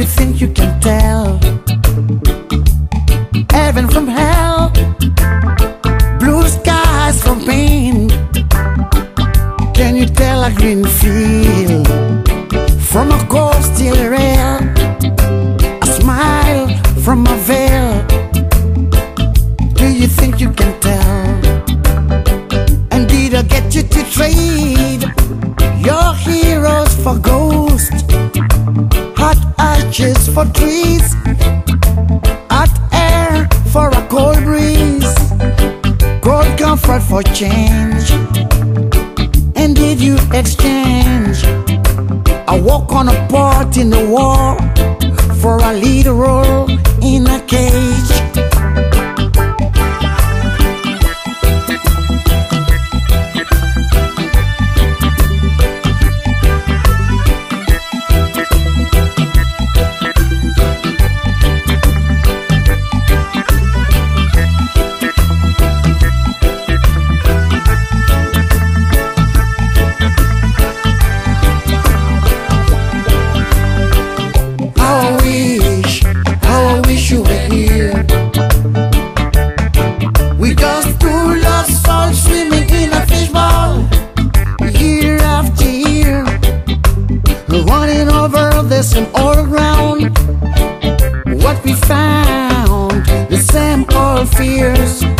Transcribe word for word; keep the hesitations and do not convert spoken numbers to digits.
you think you can tell heaven from hell, blue skies from pain? Can you tell a green field from a cold steel rail, a smile from a veil? Do you think you can tell? And did I get you to trade your heroes for ghosts, hot ashes for trees, hot air for a cold breeze, cold comfort for change? And did you exchange a walk on a part in the war for a lead role in a cage? You were here. We just two lost souls swimming in a fishbowl, year after year, running over the same old ground. What we found, the same old fears.